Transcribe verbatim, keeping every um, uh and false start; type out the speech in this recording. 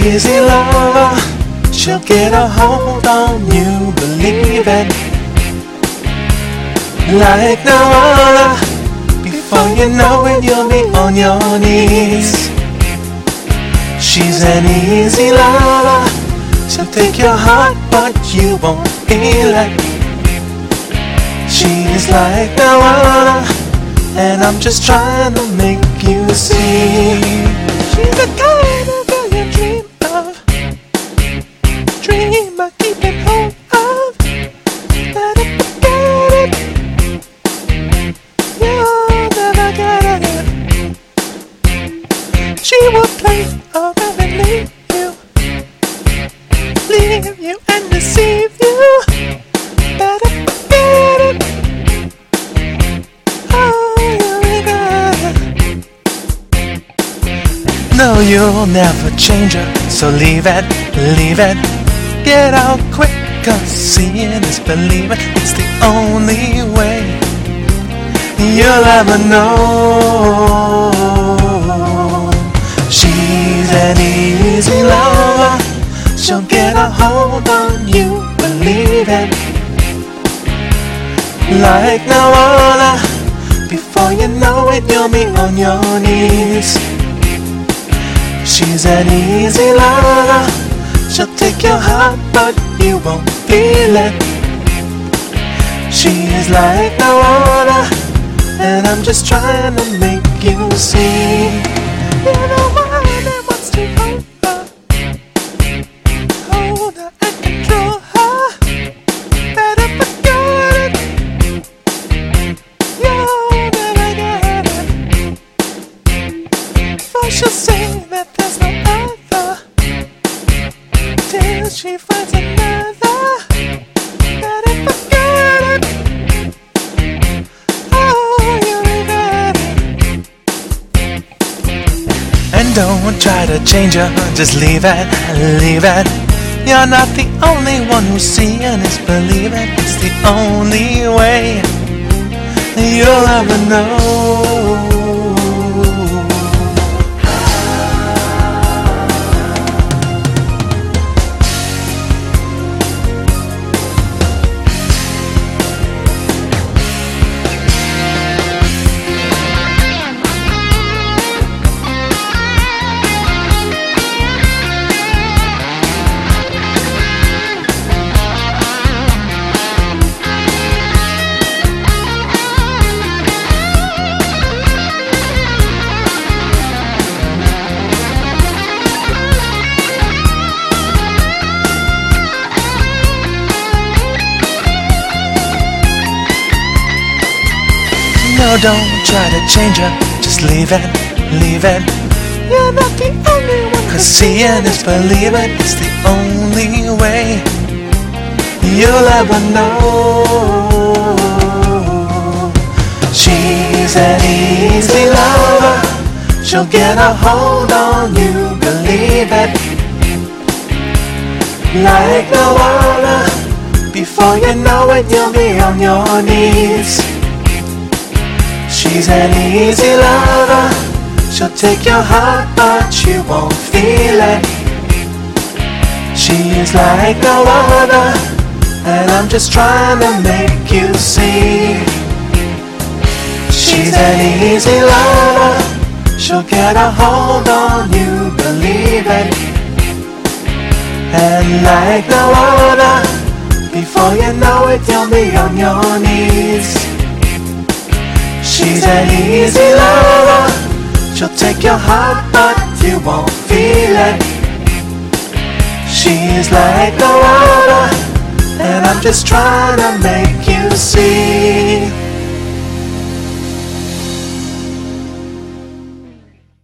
easy lover. She'll get a hold on you, believe it, like no other. Before you know it, you'll be on your knees. She's an easy lover. She'll take your heart, but you won't feel it. She's like no other, and I'm just trying to make you see. She's the kind of girl you dream of, dream of keeping hold of. Better forget it, you'll never get it. She will play around and leave you, leave you and deceive you. Better forget it, oh, you regret it. No, you'll never change her, so leave it, leave it. Get out quick, cause seeing is believing. It's the only way you'll ever know. She's an easy lover. She'll get a hold on you, believe it, like no other. Before you know it, you'll be on your knees. She's an easy lover. She'll take your heart, but you won't feel it. She's like no other, and I'm just trying to make you see. You're the one that wants to hold her, hold her and control her. Better forget it, you'll never get it. For she'll say that there's no other, till she finds another. Better forget it, oh, you regret it. And don't try to change her, just leave it, leave it. You're not the only one who's seeing is believing. It's the only way you'll ever know. No, don't try to change her, just leave it, leave it. You're not the only one, cause seeing is believing. It's the only way you'll ever know. She's an easy lover. She'll get a hold on you, believe it, like no other. Before you know it, you'll be on your knees. She's an easy lover. She'll take your heart, but you won't feel it. She's like no other, and I'm just trying to make you see. She's an easy lover. She'll get a hold on you, believe it, and like no other. Before you know it, you'll be on your knees. She's an easy lover. She'll take your heart, but you won't feel it. She's like no other, and I'm just trying to make you see.